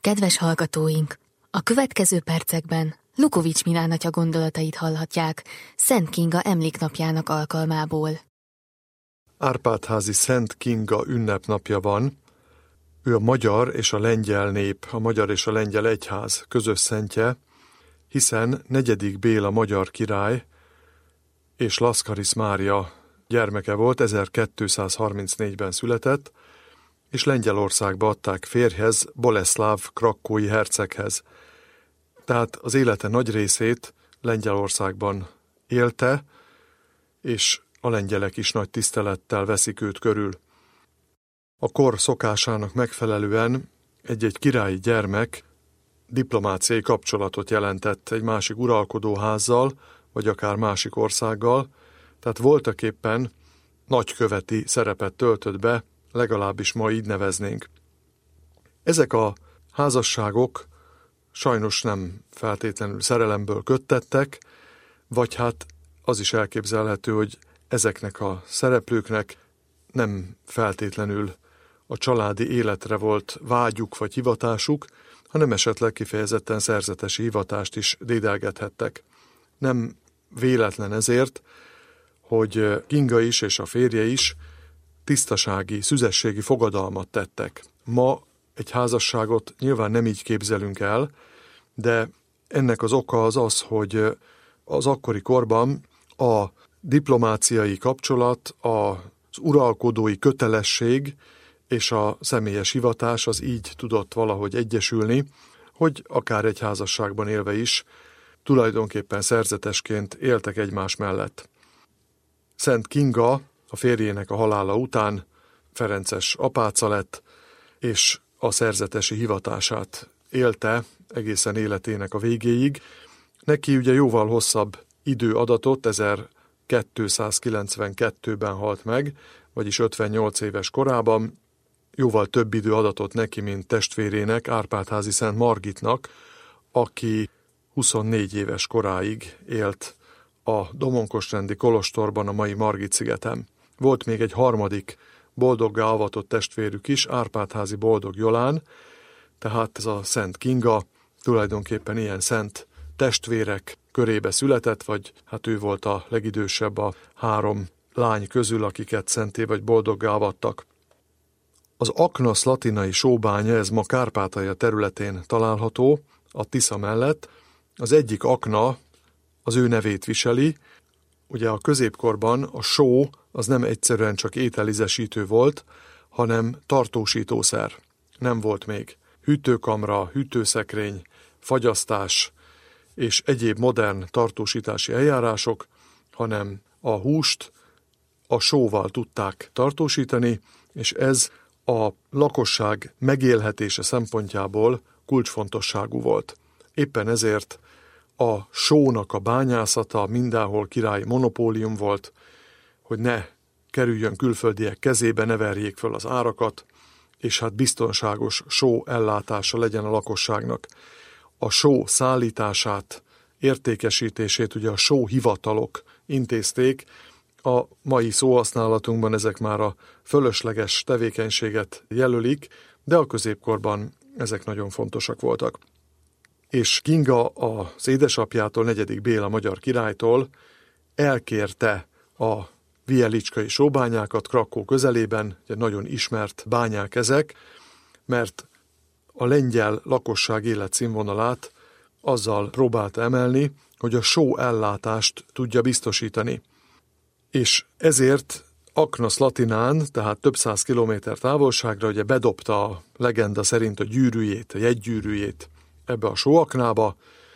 Kedves hallgatóink! A következő percekben Lukovics Milán atya gondolatait hallhatják Szent Kinga emléknapjának alkalmából. Árpád-házi Szent Kinga ünnepnapja van. Ő a magyar és a lengyel nép, a magyar és a lengyel egyház közös szentje, hiszen 4. Béla magyar király és Laszkarisz Mária gyermeke volt, 1234-ben született, és Lengyelországba adták férjhez, Boleszláv krakkói herceghez. Tehát az élete nagy részét Lengyelországban élte, és a lengyelek is nagy tisztelettel veszik őt körül. A kor szokásának megfelelően egy-egy királyi gyermek diplomáciai kapcsolatot jelentett egy másik uralkodóházzal, vagy akár másik országgal, tehát voltaképpen nagyköveti szerepet töltött be, legalábbis ma így neveznénk. Ezek a házasságok sajnos nem feltétlenül szerelemből köttettek, vagy hát az is elképzelhető, hogy ezeknek a szereplőknek nem feltétlenül a családi életre volt vágyuk vagy hivatásuk, hanem esetleg kifejezetten szerzetesi hivatást is dédelgethettek. Nem véletlen ezért, hogy Kinga is és a férje is tisztasági, szüzességi fogadalmat tettek. Ma egy házasságot nyilván nem így képzelünk el, de ennek az oka az, hogy az akkori korban a diplomáciai kapcsolat, az uralkodói kötelesség és a személyes hivatás az így tudott valahogy egyesülni, hogy akár egy házasságban élve is tulajdonképpen szerzetesként éltek egymás mellett. Szent Kinga a férjének a halála után ferences apáca lett, és a szerzetesi hivatását élte egészen életének a végéig. Neki ugye jóval hosszabb idő adatott, 1292-ben halt meg, vagyis 58 éves korában. Jóval több idő adatott neki, mint testvérének, Árpád-házi Szent Margitnak, aki 24 éves koráig élt a Domonkosrendi kolostorban, a mai Margit-szigeten. Volt még egy harmadik boldoggá avatott testvérük is, Árpád-házi Boldog Jolán, tehát ez a Szent Kinga tulajdonképpen ilyen szent testvérek körébe született, vagy hát ő volt a legidősebb a 3 lány közül, akiket szenté vagy boldoggá avattak. Az Akna-Szlatinai sóbánya, ez ma Kárpátalja területén található, a Tisza mellett. Az egyik akna az ő nevét viseli. Ugye a középkorban a só az nem egyszerűen csak ételízesítő volt, hanem tartósítószer. Nem volt még hűtőkamra, hűtőszekrény, fagyasztás és egyéb modern tartósítási eljárások, hanem a húst a sóval tudták tartósítani, és ez a lakosság megélhetése szempontjából kulcsfontosságú volt. Éppen ezért a sónak a bányászata mindenhol királyi monopólium volt, hogy ne kerüljön külföldiek kezébe, ne verjék föl az árakat, és hát biztonságos só ellátása legyen a lakosságnak. A só szállítását, értékesítését ugye a sóhivatalok intézték, a mai szóhasználatunkban ezek már a fölösleges tevékenységet jelölik, de a középkorban ezek nagyon fontosak voltak. És Kinga az édesapjától, 4. Béla magyar királytól elkérte a vielicskai sóbányákat Krakkó közelében, ugye nagyon ismert bányák ezek, mert a lengyel lakosság életszínvonalát azzal próbálta emelni, hogy a só ellátást tudja biztosítani. És ezért Akna-Szlatinán, tehát több száz kilométer távolságra ugye bedobta a legenda szerint a gyűrűjét, a jegygyűrűjét ebbe a sóaknába,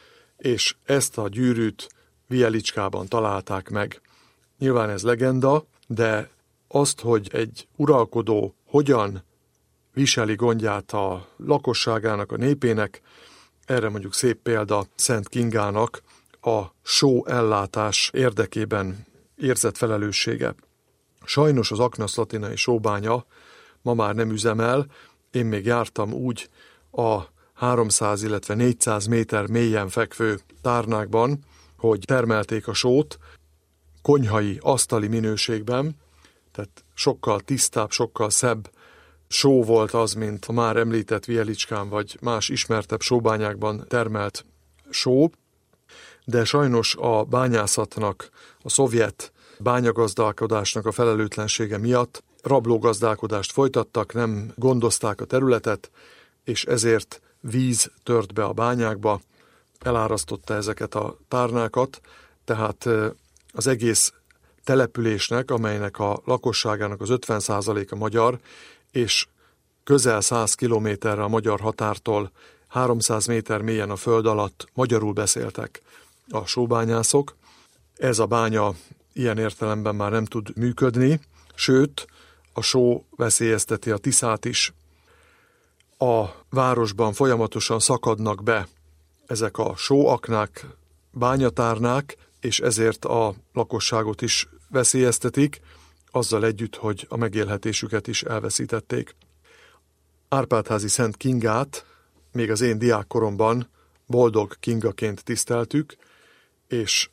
és ezt a gyűrűt Vielicskában találták meg. Nyilván ez legenda, de azt, hogy egy uralkodó hogyan viseli gondját a lakosságának, a népének, erre mondjuk szép példa Szent Kingának a só ellátás érdekében érzett felelőssége. Sajnos az Akna-Szlatinai sóbánya ma már nem üzemel, én még jártam úgy a 300, illetve 400 méter mélyen fekvő tárnákban, hogy termelték a sót konyhai, asztali minőségben, tehát sokkal tisztább, sokkal szebb só volt az, mint a már említett Vielicskán vagy más ismertebb sóbányákban termelt só, de sajnos a bányászatnak, a szovjet bányagazdálkodásnak a felelőtlensége miatt rablógazdálkodást folytattak, nem gondozták a területet, és ezért víz tört be a bányákba, elárasztotta ezeket a tárnákat, tehát az egész településnek, amelynek a lakosságának az 50%-a magyar, és közel 100 kilométerre a magyar határtól 300 méter mélyen a föld alatt magyarul beszéltek a sóbányászok. Ez a bánya ilyen értelemben már nem tud működni, sőt, a só veszélyezteti a Tiszát is. A városban folyamatosan szakadnak be ezek a sóaknák, bányatárnák, és ezért a lakosságot is veszélyeztetik, azzal együtt, hogy a megélhetésüket is elveszítették. Árpád-házi Szent Kingát még az én diákkoromban Boldog Kingaként tiszteltük, és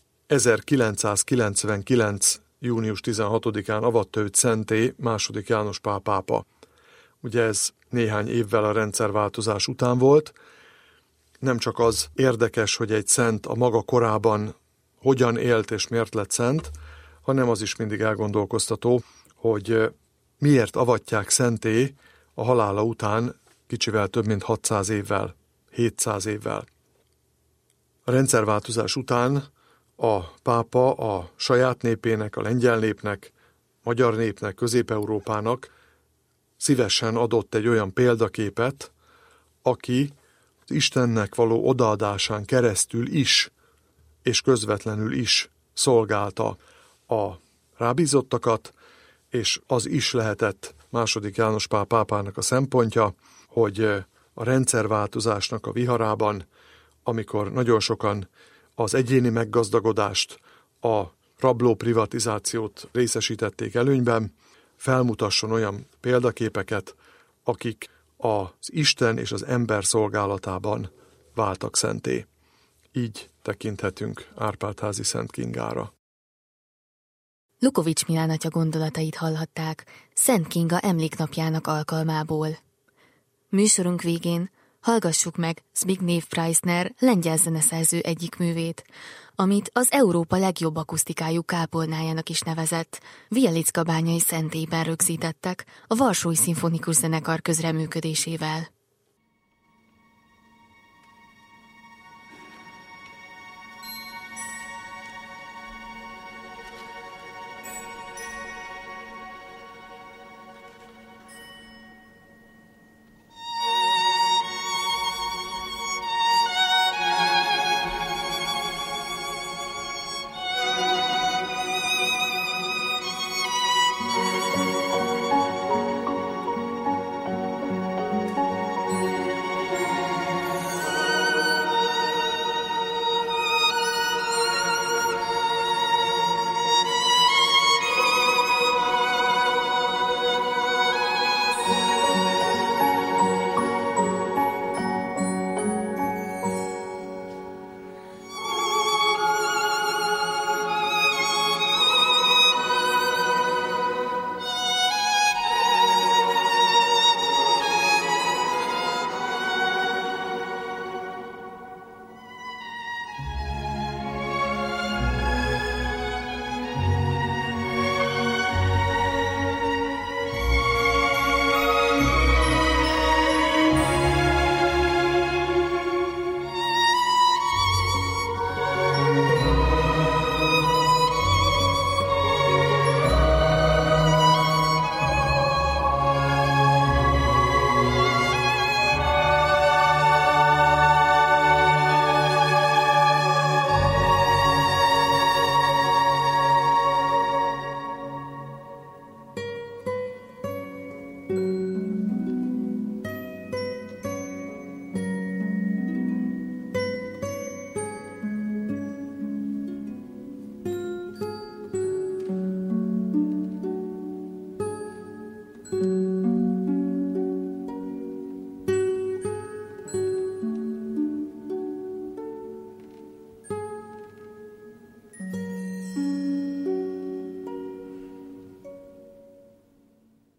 1999. június 16-án avatta őt szentté II. János Pál pápa. Ugye ez néhány évvel a rendszerváltozás után volt. Nem csak az érdekes, hogy egy szent a maga korában hogyan élt és miért lett szent, hanem az is mindig elgondolkoztató, hogy miért avatják szentté a halála után kicsivel több mint 600 évvel, 700 évvel. A rendszerváltozás után a pápa a saját népének, a lengyel népnek, magyar népnek, Közép-Európának szívesen adott egy olyan példaképet, aki az Istennek való odaadásán keresztül is, és közvetlenül is szolgálta a rábízottakat, és az is lehetett II. János Pál pápának a szempontja, hogy a rendszerváltozásnak a viharában, amikor nagyon sokan az egyéni meggazdagodást, a rabló privatizációt részesítették előnyben, felmutasson olyan példaképeket, akik az Isten és az ember szolgálatában váltak szentté. Így tekinthetünk Árpád-házi Szent Kingára. Lukovics Milán atya gondolatait hallhatták Szent Kinga emléknapjának alkalmából. Műsorunk végén hallgassuk meg Zbigniew Preissner lengyel zeneszerző egyik művét, amit az Európa legjobb akusztikájú kápolnájának is nevezett, Wielicka bányai szentében rögzítettek a Varsói Szimfonikus Zenekar közreműködésével.